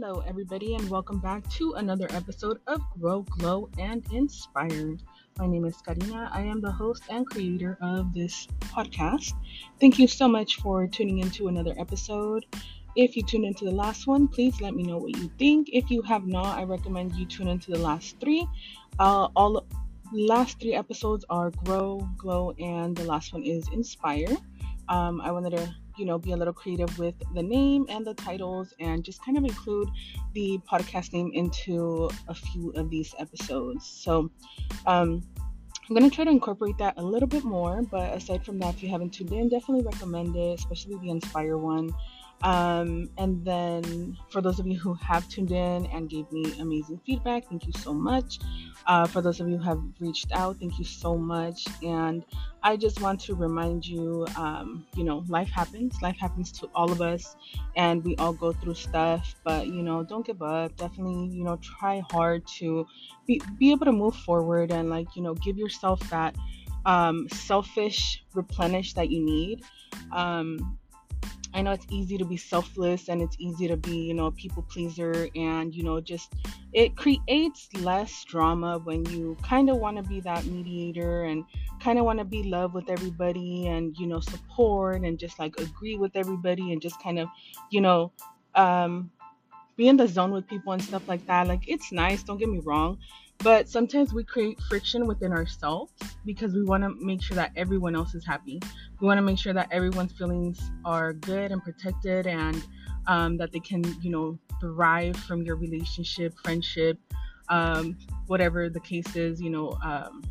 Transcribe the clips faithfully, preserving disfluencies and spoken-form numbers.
Hello, everybody, and welcome back to another episode of Grow, Glow, and Inspire. My name is Karina. I am the host and creator of this podcast. Thank you so much for tuning into another episode. If you tuned into the last one, please let me know what you think. If you have not, I recommend you tune into the last three. Uh, all last three episodes are Grow, Glow, and the last one is Inspire. Um, I wanted to, you know, be a little creative with the name and the titles and just kind of include the podcast name into a few of these episodes. So um, I'm going to try to incorporate that a little bit more. But aside from that, if you haven't tuned in, definitely recommend it, especially the Inspire one. Um, and then for those of you who have tuned in and gave me amazing feedback, thank you so much. Uh, for those of you who have reached out, thank you so much. And I just want to remind you, um, you know, life happens. Life happens to all of us, and we all go through stuff. But you know, don't give up. Definitely, you know, try hard to be be able to move forward and like you know, give yourself that um, selfish replenish that you need. Um, I know it's easy to be selfless and it's easy to be, you know, a people pleaser and, you know, just it creates less drama when you kind of want to be that mediator and kind of want to be love with everybody and, you know, support and just like agree with everybody and just kind of, you know, um, be in the zone with people and stuff like that. Like, it's nice, don't get me wrong, but sometimes we create friction within ourselves because we want to make sure that everyone else is happy. We want to make sure that everyone's feelings are good and protected and um, that they can, you know, thrive from your relationship, friendship, um, whatever the case is, you know. Um,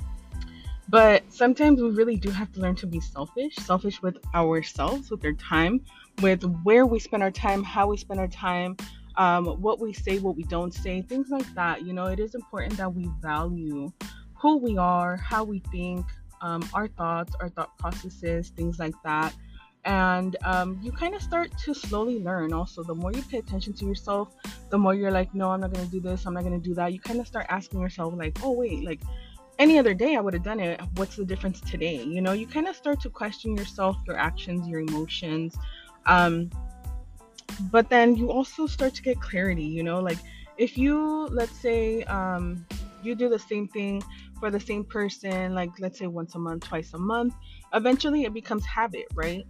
but sometimes we really do have to learn to be selfish, selfish with ourselves, with our time, with where we spend our time, how we spend our time, um, what we say, what we don't say, things like that. You know, it is important that we value who we are, how we think, um, our thoughts, our thought processes, things like that. And um, you kind of start to slowly learn also. The more you pay attention to yourself, the more you're like, no, I'm not going to do this, I'm not going to do that. You kind of start asking yourself like, oh, wait, like any other day I would have done it. What's the difference today? You know, you kind of start to question yourself, your actions, your emotions. Um, but then you also start to get clarity, you know, like if you, let's say, um, you do the same thing for the same person, like let's say once a month, twice a month, eventually it becomes habit, right?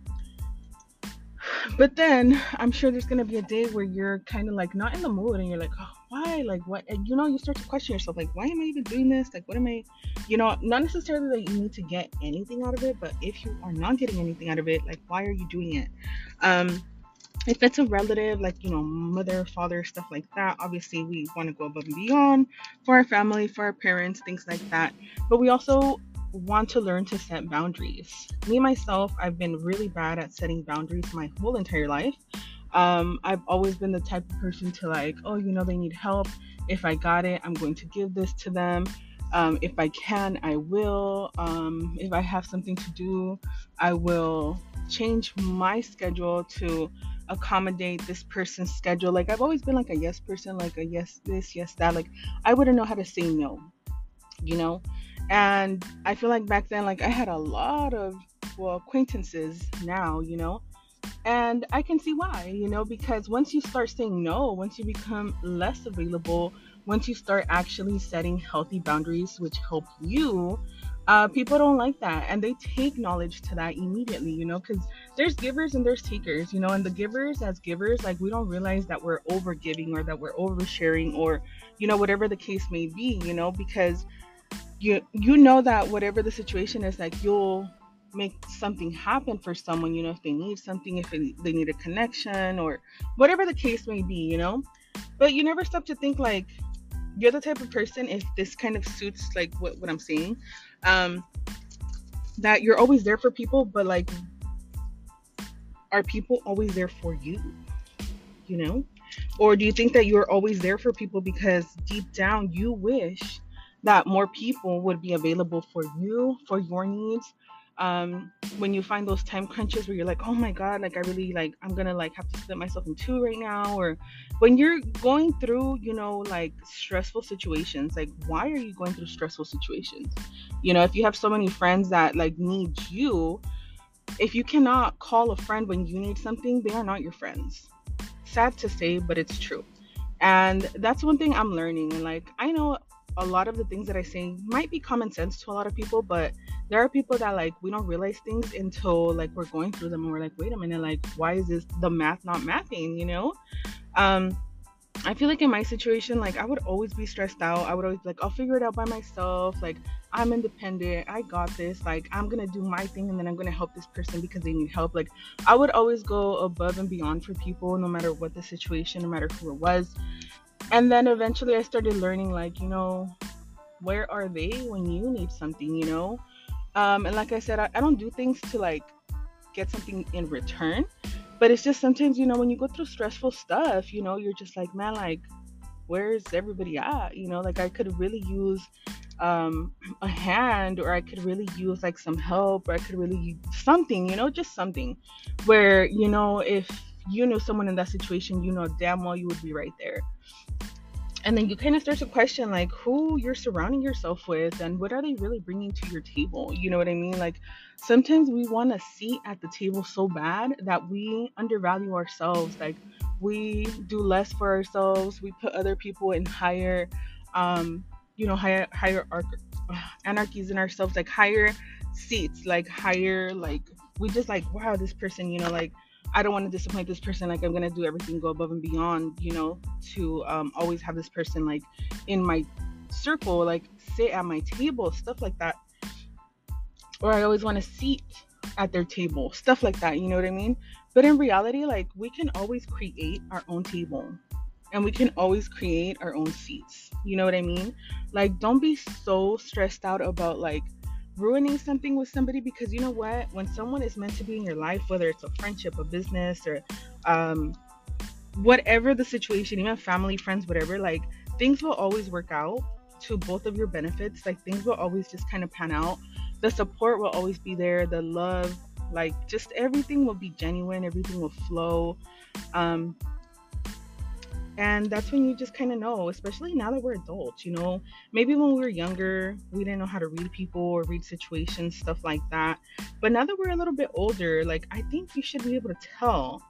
But then I'm sure there's going to be a day where you're kind of like not in the mood and you're like, oh, why? Like, what? And you know, you start to question yourself, like, why am I even doing this? Like, what am I, you know, not necessarily that you need to get anything out of it, but if you are not getting anything out of it, like, why are you doing it? Um, if it's a relative, like, you know, mother, father, stuff like that, obviously we want to go above and beyond for our family, for our parents, things like that. But we also want to learn to set boundaries. Me, myself, I've been really bad at setting boundaries my whole entire life. Um, I've always been the type of person to like, oh, you know, they need help. If I got it, I'm going to give this to them. Um, if I can, I will. Um, if I have something to do, I will change my schedule to accommodate this person's schedule. Like, I've always been like a yes person, like a yes this, yes that. Like, I wouldn't know how to say no, you know? And I feel like back then, like, I had a lot of, well, acquaintances now, you know? And I can see why, you know, because once you start saying no, once you become less available, once you start actually setting healthy boundaries, which help you, uh, people don't like that. And they take knowledge to that immediately, you know, because there's givers and there's takers, you know, and the givers as givers, like, we don't realize that we're over giving or that we're oversharing or, you know, whatever the case may be, you know, because you, you know that whatever the situation is, like, you'll make something happen for someone, you know, if they need something, if they they need a connection or whatever the case may be, you know. But you never stop to think like you're the type of person, if this kind of suits like what, what I'm saying, um, that you're always there for people, but like, are people always there for you, you know? Or do you think that you're always there for people because deep down you wish that more people would be available for you, for your needs? Um, when you find those time crunches where you're like, oh my God, like I really like, I'm gonna like have to split myself in two right now. Or when you're going through, you know, like stressful situations, like why are you going through stressful situations? You know, if you have so many friends that like need you, if you cannot call a friend when you need something, they are not your friends. Sad to say, but it's true. And that's one thing I'm learning. And like, I know a lot of the things that I say might be common sense to a lot of people, but there are people that like, we don't realize things until like we're going through them and we're like, wait a minute, like, why is this the math not mathing, you know? Um, I feel like in my situation, like I would always be stressed out. I would always be like, I'll figure it out by myself. Like, I'm independent. I got this. Like, I'm gonna do my thing and then I'm gonna help this person because they need help. Like, I would always go above and beyond for people, no matter what the situation, no matter who it was. And then eventually I started learning, like, you know, where are they when you need something, you know? Um, and like I said, I, I don't do things to like get something in return. But it's just sometimes, you know, when you go through stressful stuff, you know, you're just like, man, like, where's everybody at? You know, like I could really use um, a hand, or I could really use like some help, or I could really use something, you know, just something where, you know, if you know someone in that situation, you know, damn well you would be right there. And then you kind of start to question like who you're surrounding yourself with and what are they really bringing to your table. You know what I mean? Like sometimes we want a seat at the table so bad that we undervalue ourselves. Like we do less for ourselves. We put other people in higher um you know higher higher arc, anarchies in ourselves, like higher seats, like higher, like we just like, wow, this person, you know, like I don't want to disappoint this person. Like I'm gonna do everything, go above and beyond, you know, to um, always have this person like in my circle, like sit at my table, stuff like that. Or I always want a seat at their table, stuff like that. You know what I mean? But in reality, like we can always create our own table, and we can always create our own seats. You know what I mean? Like don't be so stressed out about like ruining something with somebody, because you know what, when someone is meant to be in your life, whether it's a friendship, a business, or um whatever the situation, even family, friends, whatever, like things will always work out to both of your benefits. Like things will always just kind of pan out. The support will always be there, the love, like just everything will be genuine, everything will flow. um and that's when you just kind of know, especially now that we're adults, you know, maybe when we were younger, we didn't know how to read people or read situations, stuff like that. But now that we're a little bit older, like I think you should be able to tell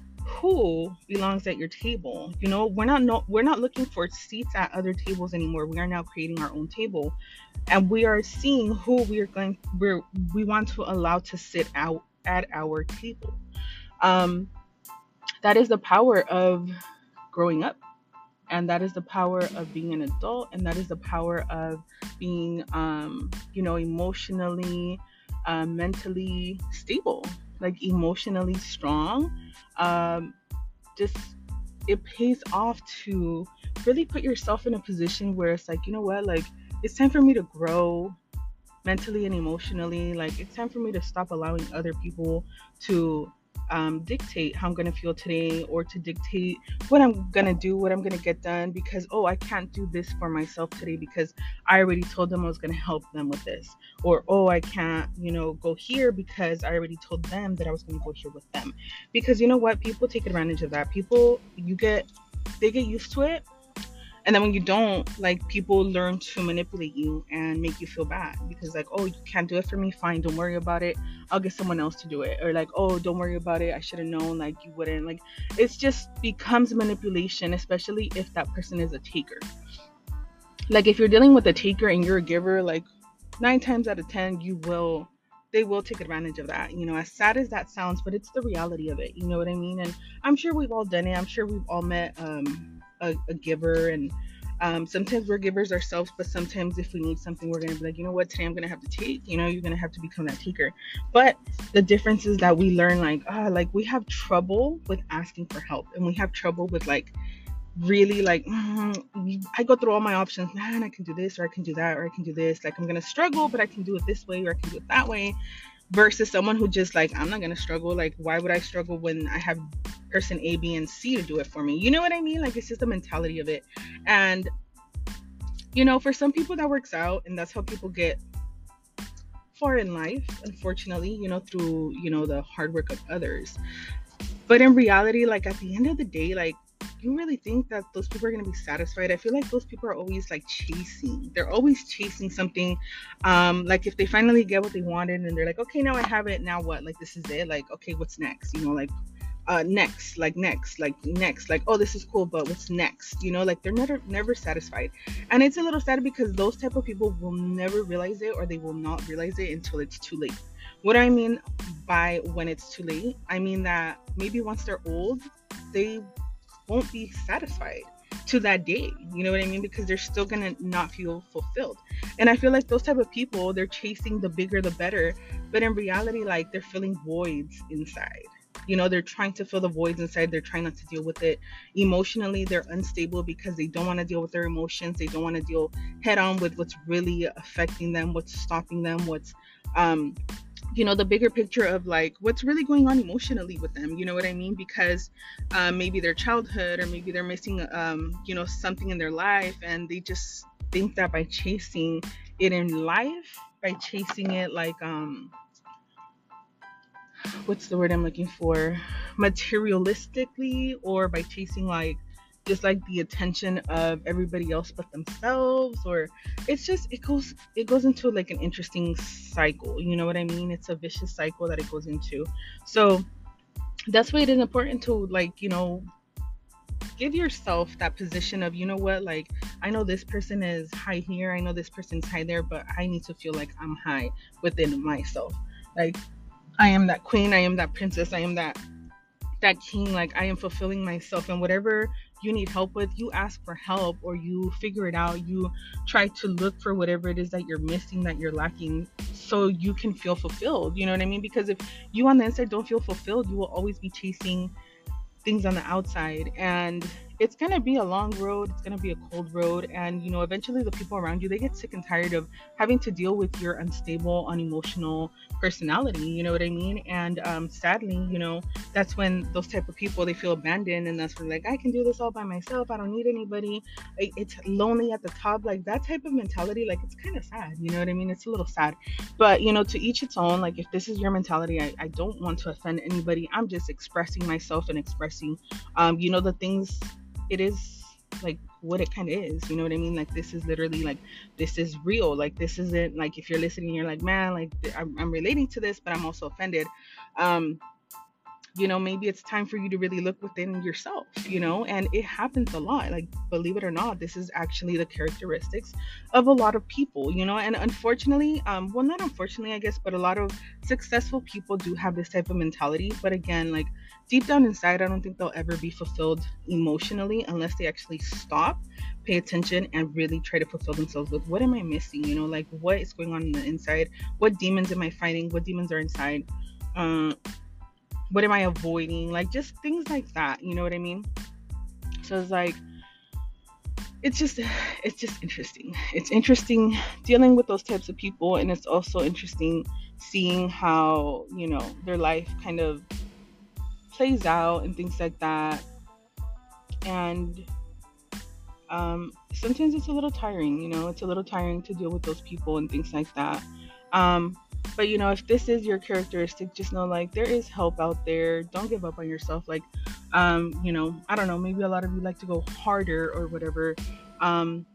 who belongs at your table. You know, we're not no, we're not looking for seats at other tables anymore. We are now creating our own table, and we are seeing who we are going we're we want to allow to sit out at our table. Um, that is the power of growing up, and that is the power of being an adult, and that is the power of being um you know emotionally, uh, mentally stable, like emotionally strong. um just it pays off to really put yourself in a position where it's like, you know what, like it's time for me to grow mentally and emotionally. Like it's time for me to stop allowing other people to um, dictate how I'm going to feel today, or to dictate what I'm going to do, what I'm going to get done, because, oh, I can't do this for myself today because I already told them I was going to help them with this. Or, oh, I can't, you know, go here because I already told them that I was going to go here with them. Because you know what? People take advantage of that. People, you get, they get used to it. And then when you don't, like people learn to manipulate you and make you feel bad because like, oh, you can't do it for me. Fine. Don't worry about it. I'll get someone else to do it. Or like, oh, don't worry about it. I should have known, like you wouldn't. Like it's just becomes manipulation, especially if that person is a taker. Like if you're dealing with a taker and you're a giver, like nine times out of ten, you will, they will take advantage of that. You know, as sad as that sounds, but it's the reality of it. You know what I mean? And I'm sure we've all done it. I'm sure we've all met, um, A, a giver, and um, sometimes we're givers ourselves, but sometimes if we need something, we're gonna be like, you know what, today I'm gonna have to take, you know, you're gonna have to become that taker. But the difference is that we learn like, ah, like we have trouble with asking for help, and we have trouble with like really like, mm, I go through all my options, man, I can do this, or I can do that, or I can do this, like I'm gonna struggle, but I can do it this way, or I can do it that way. Versus someone who just like, I'm not gonna struggle. Like, why would I struggle when I have person A, B, and C to do it for me? You know what I mean? Like, it's just the mentality of it. And, you know, for some people that works out, and that's how people get far in life, unfortunately, you know, through, you know, the hard work of others. But in reality, like at the end of the day, like, you really think that those people are going to be satisfied? I feel like those people are always like chasing. They're always chasing something. Um, like if they finally get what they wanted and they're like, okay, now I have it. Now what? Like, this is it. Like, okay, what's next? You know, like, uh next, like next, like next, like, oh, this is cool, but what's next? You know, like they're never never satisfied. And it's a little sad because those type of people will never realize it, or they will not realize it until it's too late. What I mean by when it's too late, I mean that maybe once they're old, they won't be satisfied to that day. You know what I mean? Because they're still gonna not feel fulfilled. And I feel like those type of people, they're chasing the bigger the better, but in reality, like, they're filling voids inside. You know, they're trying to fill the voids inside. They're trying not to deal with it emotionally. They're unstable because they don't want to deal with their emotions. They don't want to deal head on with what's really affecting them, what's stopping them, what's um you know, the bigger picture of like what's really going on emotionally with them. You know what I mean? Because um, maybe their childhood, or maybe they're missing um, you know, something in their life, and they just think that by chasing it in life, by chasing it like um what's the word I'm looking for, materialistically, or by chasing like just like the attention of everybody else but themselves, or it's just it goes it goes into like an interesting cycle. You know what I mean? It's a vicious cycle that it goes into. So that's why it is important to, like, you know, give yourself that position of, you know what, like, I know this person is high here, I know this person's high there, but I need to feel like I'm high within myself. Like, I am that queen, I am that princess, I am that that king. Like, I am fulfilling myself. And whatever you need help with, you ask for help, or you figure it out. You try to look for whatever it is that you're missing, that you're lacking, so you can feel fulfilled. You know what I mean? Because if you on the inside don't feel fulfilled, you will always be chasing things on the outside, and it's going to be a long road. It's going to be a cold road. And, you know, eventually the people around you, they get sick and tired of having to deal with your unstable, unemotional personality. You know what I mean? And um, sadly, you know, that's when those type of people, they feel abandoned. And that's when, like, I can do this all by myself. I don't need anybody. It's lonely at the top. Like, that type of mentality, like, it's kind of sad. You know what I mean? It's a little sad. But, you know, to each its own. Like, if this is your mentality, I, I don't want to offend anybody. I'm just expressing myself and expressing, um, you know, the things. It is like what it kind of is, you know what I mean? Like, this is literally like, this is real. Like, this isn't like, if you're listening, you're like, man, like, I'm, I'm relating to this, but I'm also offended. Um, you know, maybe it's time for you to really look within yourself, you know, and it happens a lot. Like, believe it or not, this is actually the characteristics of a lot of people, you know, and unfortunately, um, well, not unfortunately, I guess, but a lot of successful people do have this type of mentality. But again, like, deep down inside, I don't think they'll ever be fulfilled emotionally unless they actually stop, pay attention, and really try to fulfill themselves with, what am I missing? You know, like, what is going on in the inside? What demons am I fighting? What demons are inside? Um, what am I avoiding? Like, just things like that. You know what I mean? So it's like, it's just, it's just interesting. It's interesting dealing with those types of people. And it's also interesting seeing how, you know, their life kind of plays out and things like that. And um, sometimes it's a little tiring, you know, it's a little tiring to deal with those people and things like that. Um, but, you know, if this is your characteristic, just know, like, there is help out there. Don't give up on yourself. Like, um, you know, I don't know, maybe a lot of you like to go harder or whatever. Um,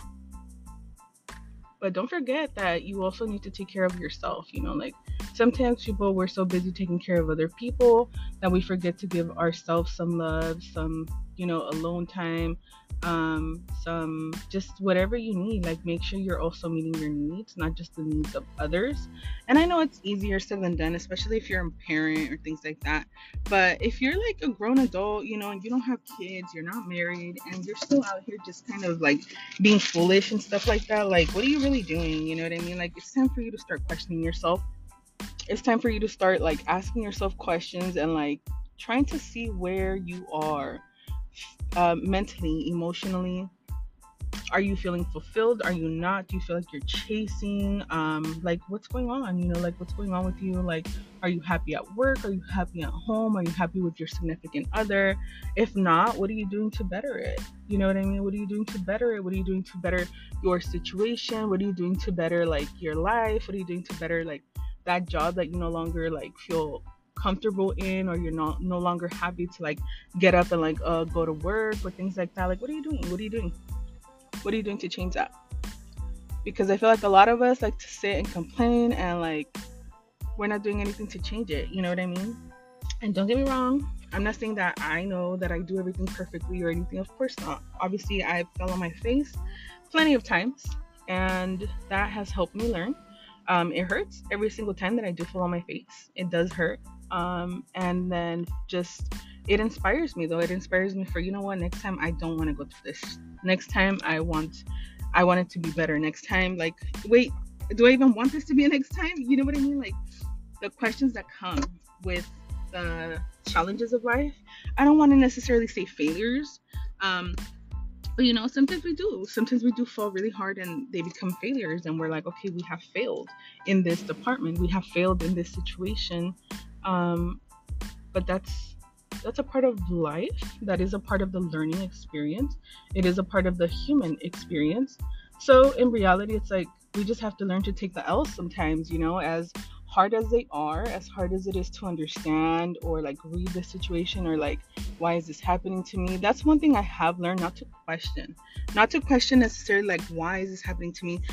but don't forget that you also need to take care of yourself. You know, like, sometimes people, we're so busy taking care of other people that we forget to give ourselves some love, some, you know, alone time, um, some, just whatever you need. Like, make sure you're also meeting your needs, not just the needs of others. And I know it's easier said than done, especially if you're a parent or things like that. But if you're like a grown adult, you know, and you don't have kids, you're not married, and you're still out here just kind of like being foolish and stuff like that, like, what are you really doing? You know what I mean? Like, it's time for you to start questioning yourself. It's time for you to start, like, asking yourself questions and, like, trying to see where you are uh, mentally, emotionally. Are you feeling fulfilled? Are you not? Do you feel like you're chasing? Um, like, what's going on? You know, like, what's going on with you? Like, are you happy at work? Are you happy at home? Are you happy with your significant other? If not, what are you doing to better it? You know what I mean? What are you doing to better it? What are you doing to better your situation? What are you doing to better, like, your life? What are you doing to better, like, that job that you no longer, like, feel comfortable in, or you're not no longer happy to, like, get up and, like, uh go to work or things like that? Like, what are you doing? What are you doing? What are you doing to change that? Because I feel like a lot of us like to sit and complain, and, like, we're not doing anything to change it. You know what I mean? And don't get me wrong, I'm not saying that I know that I do everything perfectly or anything. Of course not. Obviously, I fell on my face plenty of times, and that has helped me learn. Um, it hurts every single time that I do fall on my face. It does hurt. Um, and then just it inspires me though. It inspires me for, you know what, next time I don't want to go through this. Next time I want I want it to be better. Next time, like, wait, do I even want this to be a next time? You know what I mean? Like the questions that come with the challenges of life. I don't want to necessarily say failures. Um, but you know, sometimes we do. Sometimes we do fall really hard and they become failures, and we're like, okay, we have failed in this department. We have failed in this situation. Um, but that's that's a part of life. That is a part of the learning experience. It is a part of the human experience. So in reality, it's like we just have to learn to take the L's sometimes, you know, as hard as they are, as hard as it is to understand or like read the situation, or like, why is this happening to me? That's one thing I have learned, not to question, not to question necessarily like, why is this happening to me?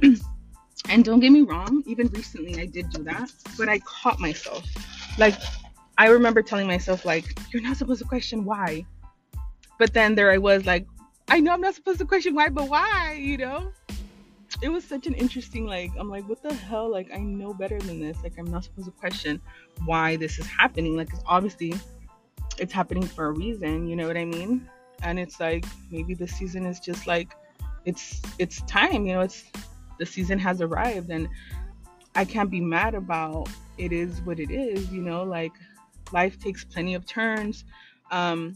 And don't get me wrong, even recently I did do that, but I caught myself. Like, I remember telling myself like, you're not supposed to question why. But then there I was like, I know I'm not supposed to question why, but why, you know? It was such an interesting, like, I'm like, what the hell? Like, I know better than this. Like, I'm not supposed to question why this is happening. Like, it's obviously, it's happening for a reason, you know what I mean? And it's like, maybe this season is just like, it's, it's time, you know, it's, the season has arrived, and I can't be mad about it. Is what it is, you know, like, life takes plenty of turns. Um,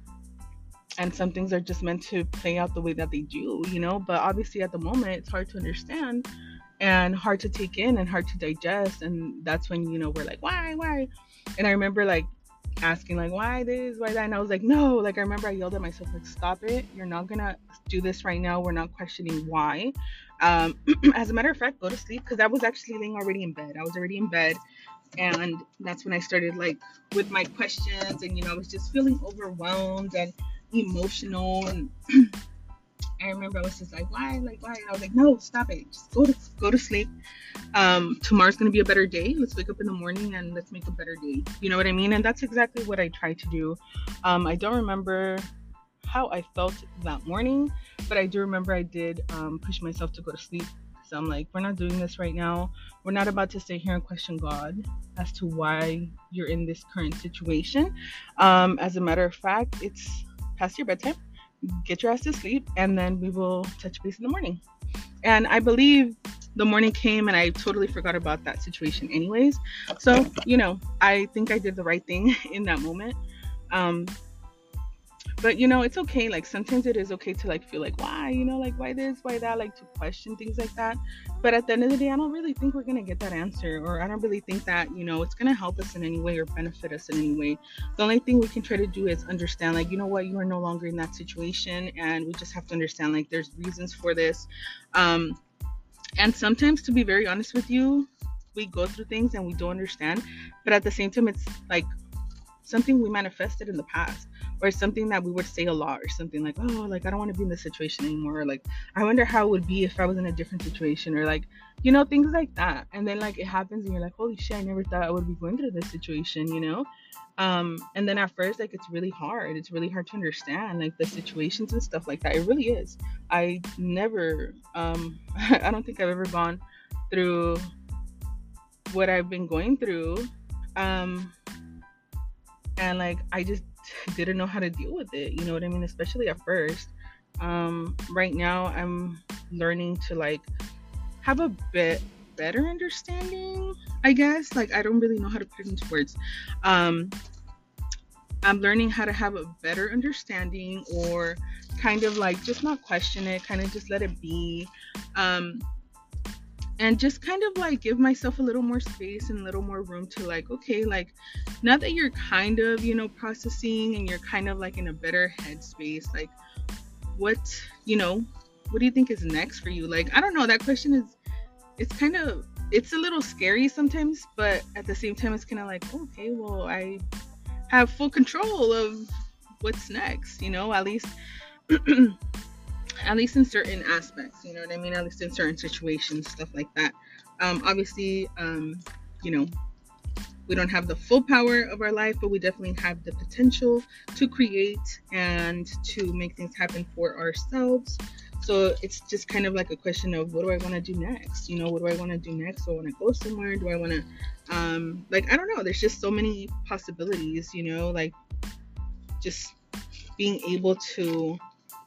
And some things are just meant to play out the way that they do, you know. But obviously at the moment, it's hard to understand and hard to take in and hard to digest. And that's when, you know, we're like, why, why? And I remember like asking like, why this, why that? And I was like, no, like I remember I yelled at myself, like, stop it. You're not going to do this right now. We're not questioning why. Um, as a matter of fact, go to sleep, because I was actually laying already in bed. I was already in bed. And that's when I started like with my questions, and, you know, I was just feeling overwhelmed and emotional, and I remember I was just like, why, like, why? And I was like, no, stop it, just go to go to sleep. Um tomorrow's gonna be a better day. Let's wake up in the morning and let's make a better day, you know what I mean? And that's exactly what I tried to do. um I don't remember how I felt that morning, but I do remember I did um push myself to go to sleep. So I'm like, we're not doing this right now. We're not about to sit here and question God as to why you're in this current situation. Um as a matter of fact, it's past your bedtime. Get your ass to sleep, and then we will touch base in the morning. And I believe the morning came and I totally forgot about that situation anyways. So, you know, I think I did the right thing in that moment. Um, but, you know, it's okay. Like, sometimes it is okay to, like, feel like, why, you know, like, why this, why that, like, to question things like that. But at the end of the day, I don't really think we're going to get that answer, or I don't really think that, you know, it's going to help us in any way or benefit us in any way. The only thing we can try to do is understand, like, you know what, you are no longer in that situation, and we just have to understand, like, there's reasons for this. Um, and sometimes, to be very honest with you, we go through things and we don't understand, but at the same time, it's like something we manifested in the past, or something that we would say a lot, or something like, oh, like, I don't want to be in this situation anymore, or like, I wonder how it would be if I was in a different situation, or like, you know, things like that. And then like it happens and you're like, holy shit, I never thought I would be going through this situation, you know. Um and then at first, like, it's really hard it's really hard to understand, like, the situations and stuff like that. It really is. I never um I don't think I've ever gone through what I've been going through, um and like, I just didn't know how to deal with it, you know what I mean? Especially at first. Um right now I'm learning to like have a bit better understanding, I guess. Like, I don't really know how to put it into words. um I'm learning how to have a better understanding, or kind of like just not question it, kind of just let it be. Um and just kind of like give myself a little more space and a little more room to like, okay, like, now that you're kind of, you know, processing and you're kind of like in a better headspace, like, what, you know, what do you think is next for you? Like, I don't know, that question is, it's kind of, it's a little scary sometimes, but at the same time, it's kind of like, oh, okay, well, I have full control of what's next, you know, at least at least in certain aspects, you know what I mean? At least in certain situations, stuff like that. Um, obviously, um, you know, We don't have the full power of our life, but we definitely have the potential to create and to make things happen for ourselves. So it's just kind of like a question of, what do I want to do next? You know, what do I want to do next? Do I want to go somewhere? Do I want to, um, like, I don't know. There's just so many possibilities, you know, like just being able to,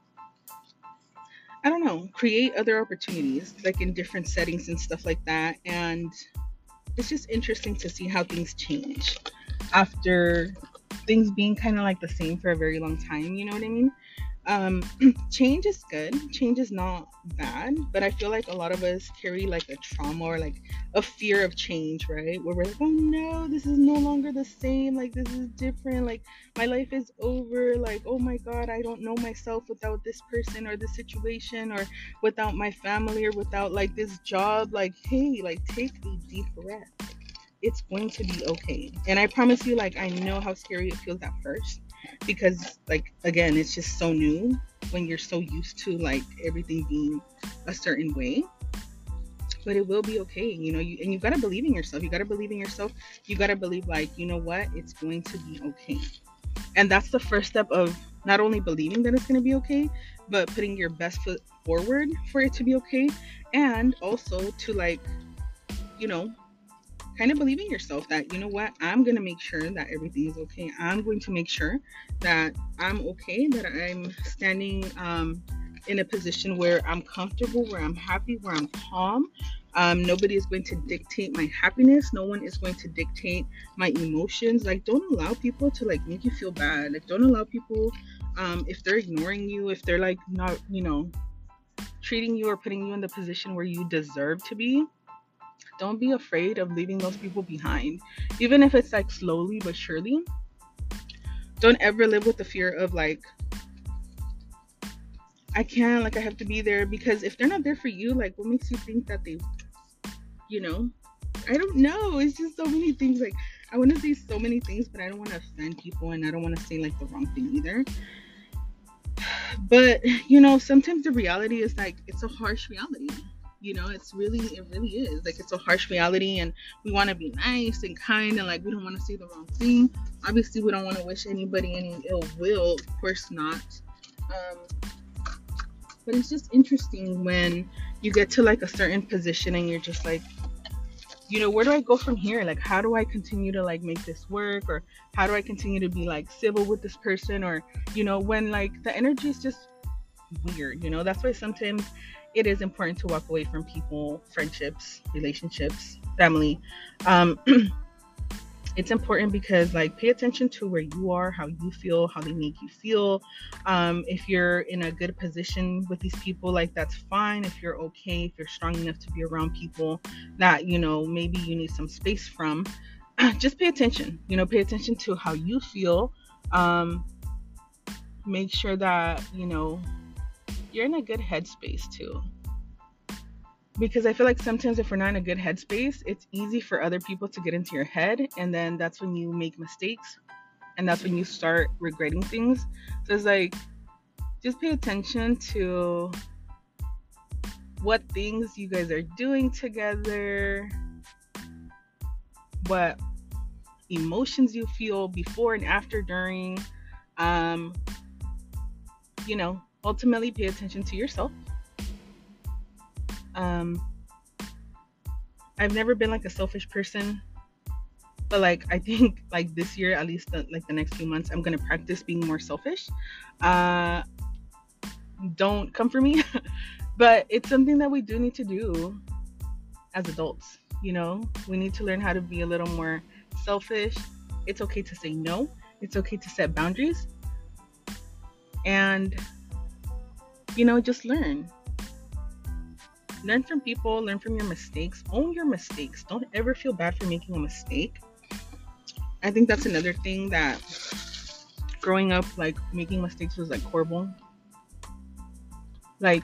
I don't know, create other opportunities, like in different settings and stuff like that. And it's just interesting to see how things change after things being kind of like the same for a very long time. You know what I mean? Um, change is good. Change is not bad, but I feel like a lot of us carry like a trauma or like a fear of change, right? Where we're like, oh no, this is no longer the same. Like, this is different. Like, my life is over. Like, oh my God, I don't know myself without this person or this situation, or without my family, or without like this job. Like, hey, like, take a deep breath. It's going to be okay. And I promise you, like, I know how scary it feels at first, because, like, again, it's just so new when you're so used to like everything being a certain way. But it will be okay, you know. You and you gotta believe in yourself. You gotta believe in yourself. You gotta believe, like, you know what, it's going to be okay. And that's the first step of not only believing that it's going to be okay, but putting your best foot forward for it to be okay, and also to, like, you know, kind of believe in yourself that, you know what, I'm going to make sure that everything is okay. I'm going to make sure that I'm okay, that I'm standing um, in a position where I'm comfortable, where I'm happy, where I'm calm. Um, nobody is going to dictate my happiness. No one is going to dictate my emotions. Like, don't allow people to like make you feel bad. Like, don't allow people, um, if they're ignoring you, if they're like not, you know, treating you or putting you in the position where you deserve to be. Don't be afraid of leaving those people behind, even if it's like slowly but surely. Don't ever live with the fear of like, I can't, like, I have to be there, because if they're not there for you, like, what makes you think that they, you know, I don't know. It's just so many things. Like, I want to say so many things, but I don't want to offend people, and I don't want to say like the wrong thing either. But, you know, sometimes the reality is like, it's a harsh reality. You know, it's really, it really is. Like, it's a harsh reality, and we want to be nice and kind, and like, we don't want to say the wrong thing. Obviously, we don't want to wish anybody any ill will. Of course not. Um, but it's just interesting when you get to like a certain position and you're just like, you know, where do I go from here? Like, how do I continue to like make this work? Or how do I continue to be like civil with this person? Or, you know, when like the energy is just weird, you know, that's why sometimes it is important to walk away from people, friendships, relationships, family. Um, it's important because, like, pay attention to where you are, how you feel, how they make you feel. Um, if you're in a good position with these people, like, that's fine. If you're okay, if you're strong enough to be around people that, you know, maybe you need some space from, just pay attention, you know, pay attention to how you feel. Um, make sure that, you know, you're in a good headspace too. Because I feel like sometimes if we're not in a good headspace, it's easy for other people to get into your head. And then that's when you make mistakes. And that's when you start regretting things. So it's like, just pay attention to what things you guys are doing together, what emotions you feel before and after, during. Um, you know, ultimately pay attention to yourself. Um, I've never been like a selfish person, but like, I think like this year, at least the, like the next few months, I'm going to practice being more selfish. Uh, don't come for me, but it's something that we do need to do as adults. You know, we need to learn how to be a little more selfish. It's okay to say no. It's okay to set boundaries. And, you know, just learn. Learn from people, learn from your mistakes, own your mistakes. Don't ever feel bad for making a mistake. I think that's another thing that growing up, like, making mistakes was like horrible. Like,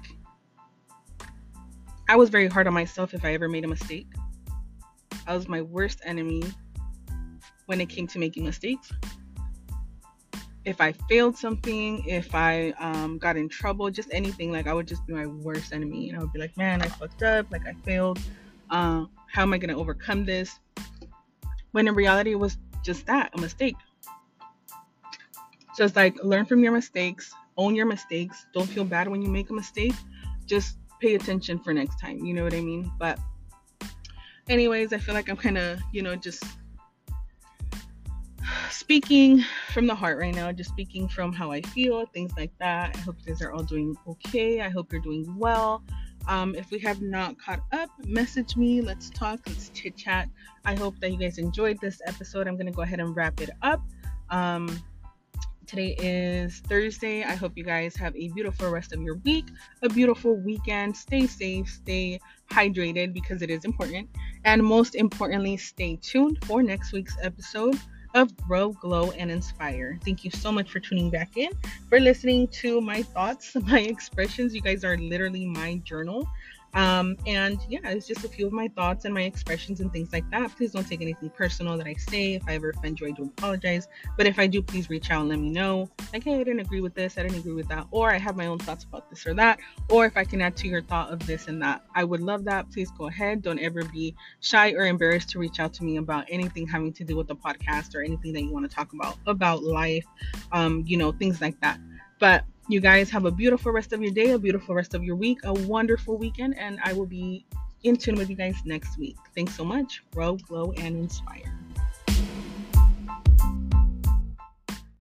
I was very hard on myself if I ever made a mistake. I was my worst enemy when it came to making mistakes. If I failed something, if I um, got in trouble, just anything, like, I would just be my worst enemy. And I would be like, man, I fucked up, like, I failed. Uh, how am I going to overcome this? when in reality it was just that, a mistake. So it's like, learn from your mistakes, own your mistakes. Don't feel bad when you make a mistake. Just pay attention for next time. You know what I mean? But anyways, I feel like I'm kind of, you know, just speaking from the heart right now, just speaking from how I feel, things like that. I hope you guys are all doing okay. I hope you're doing well. Um, if we have not caught up, message me. Let's talk. Let's chit chat. I hope that you guys enjoyed this episode. I'm going to go ahead and wrap it up. Um, Today is Thursday. I hope you guys have a beautiful rest of your week, a beautiful weekend. Stay safe, stay hydrated because it is important. And most importantly, stay tuned for next week's episode of Grow, Glow, and Inspire. Thank you so much for tuning back in, for listening to my thoughts, my expressions. You guys are literally my journal. Um, and yeah, it's just a few of my thoughts and my expressions and things like that. Please don't take anything personal that I say. If I ever offend you, I do apologize. But if I do, please reach out and let me know. Like, hey, I didn't agree with this. I didn't agree with that. Or I have my own thoughts about this or that. Or if I can add to your thought of this and that, I would love that. Please go ahead. Don't ever be shy or embarrassed to reach out to me about anything having to do with the podcast or anything that you want to talk about, about life, um, you know, things like that. But you guys have a beautiful rest of your day, a beautiful rest of your week, a wonderful weekend, and I will be in tune with you guys next week. Thanks so much. Grow, glow, and inspire.